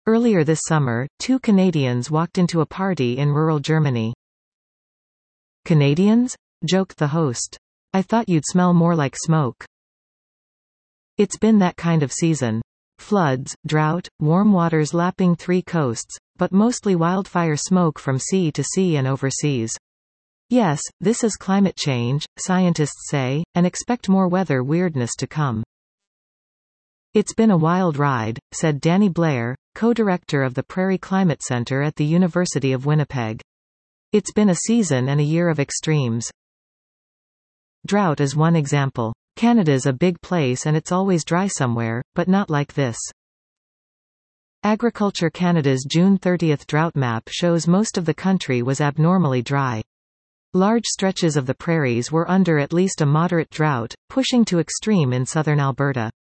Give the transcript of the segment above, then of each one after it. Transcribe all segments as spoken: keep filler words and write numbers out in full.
Earlier this summer, two Canadians walked into a party in rural Germany. "Canadians?" joked the host. "I thought you'd smell more like smoke." It's been that kind of season. Floods, drought, warm waters lapping three coasts, but mostly wildfire smoke from sea to sea and overseas. Yes, this is climate change, scientists say, and expect more weather weirdness to come. "It's been a wild ride," said Danny Blair, co-director of the Prairie Climate Center at the University of Winnipeg. "It's been a season and a year of extremes." Drought is one example. Canada's a big place and it's always dry somewhere, but not like this. Agriculture Canada's June thirtieth drought map shows most of the country was abnormally dry. Large stretches of the prairies were under at least a moderate drought, pushing to extreme in southern Alberta.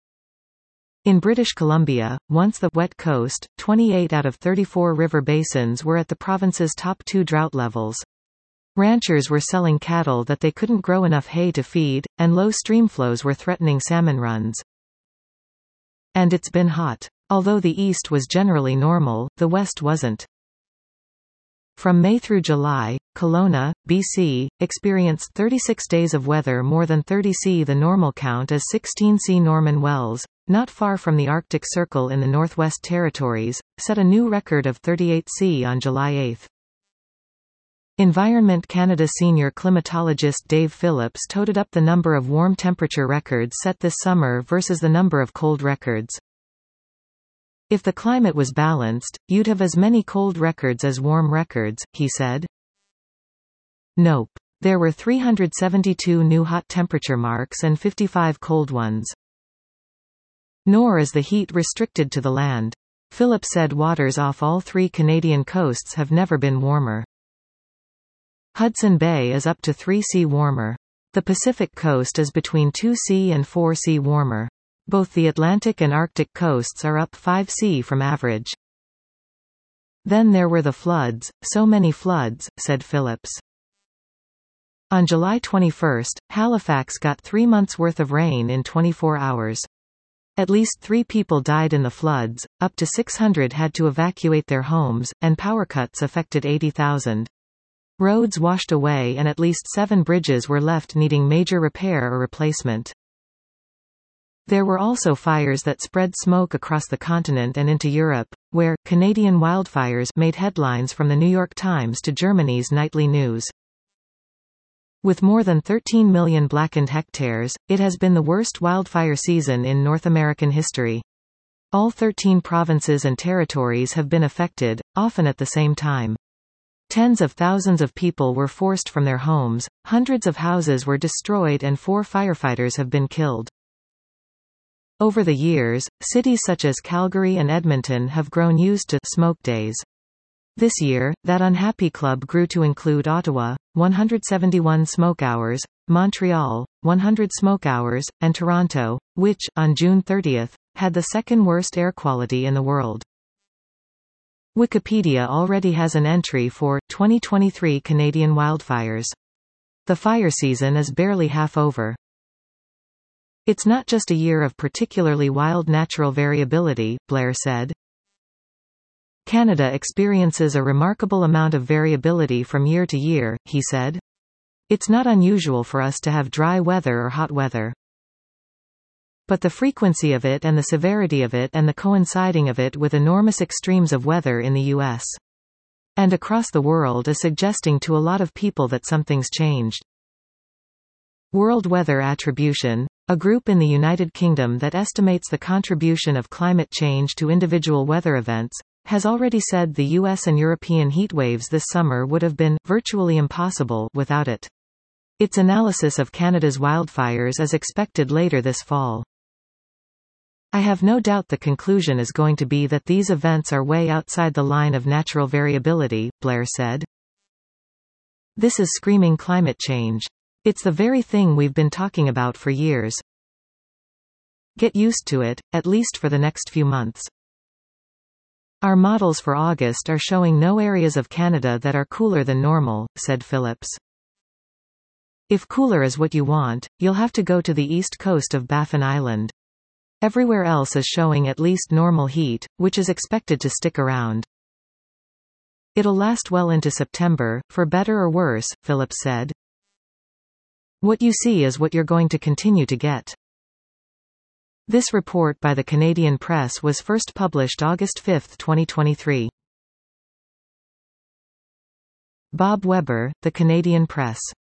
In British Columbia, once the wet coast, twenty-eight out of thirty-four river basins were at the province's top two drought levels. Ranchers were selling cattle that they couldn't grow enough hay to feed, and low stream flows were threatening salmon runs. And it's been hot. Although the east was generally normal, the west wasn't. From May through July, Kelowna, B C, experienced thirty-six days of weather more than thirty C. The normal count is sixteen C. Norman Wells, not far from the Arctic Circle in the Northwest Territories, set a new record of thirty-eight C on July eighth. Environment Canada senior climatologist Dave Phillips totaled up the number of warm temperature records set this summer versus the number of cold records. "If the climate was balanced, you'd have as many cold records as warm records," he said. Nope. There were three hundred seventy-two new hot temperature marks and fifty-five cold ones. Nor is the heat restricted to the land. Phillips said waters off all three Canadian coasts have never been warmer. Hudson Bay is up to three C warmer. The Pacific coast is between two C and four C warmer. Both the Atlantic and Arctic coasts are up five C from average. Then there were the floods, so many floods, said Phillips. On July twenty-first, Halifax got three months' worth of rain in twenty-four hours. At least three people died in the floods, up to six hundred had to evacuate their homes, and power cuts affected eighty thousand. Roads washed away and at least seven bridges were left needing major repair or replacement. There were also fires that spread smoke across the continent and into Europe, where Canadian wildfires made headlines from the New York Times to Germany's nightly news. With more than thirteen million blackened hectares, it has been the worst wildfire season in North American history. All thirteen provinces and territories have been affected, often at the same time. Tens of thousands of people were forced from their homes, hundreds of houses were destroyed and four firefighters have been killed. Over the years, cities such as Calgary and Edmonton have grown used to smoke days. This year, that unhappy club grew to include Ottawa, one hundred seventy-one smoke hours, Montreal, one hundred smoke hours, and Toronto, which, on June thirtieth, had the second worst air quality in the world. Wikipedia already has an entry for twenty twenty-three Canadian wildfires. The fire season is barely half over. It's not just a year of particularly wild natural variability, Blair said. Canada experiences a remarkable amount of variability from year to year, he said. It's not unusual for us to have dry weather or hot weather. But the frequency of it and the severity of it and the coinciding of it with enormous extremes of weather in the U S and across the world is suggesting to a lot of people that something's changed. World Weather Attribution, a group in the United Kingdom that estimates the contribution of climate change to individual weather events, has already said the U S and European heatwaves this summer would have been virtually impossible without it. Its analysis of Canada's wildfires is expected later this fall. I have no doubt the conclusion is going to be that these events are way outside the line of natural variability, Blair said. This is screaming climate change. It's the very thing we've been talking about for years. Get used to it, at least for the next few months. Our models for August are showing no areas of Canada that are cooler than normal, said Phillips. If cooler is what you want, you'll have to go to the east coast of Baffin Island. Everywhere else is showing at least normal heat, which is expected to stick around. It'll last well into September, for better or worse, Phillips said. What you see is what you're going to continue to get. This report by the Canadian Press was first published August fifth, twenty twenty-three. Bob Weber, The Canadian Press.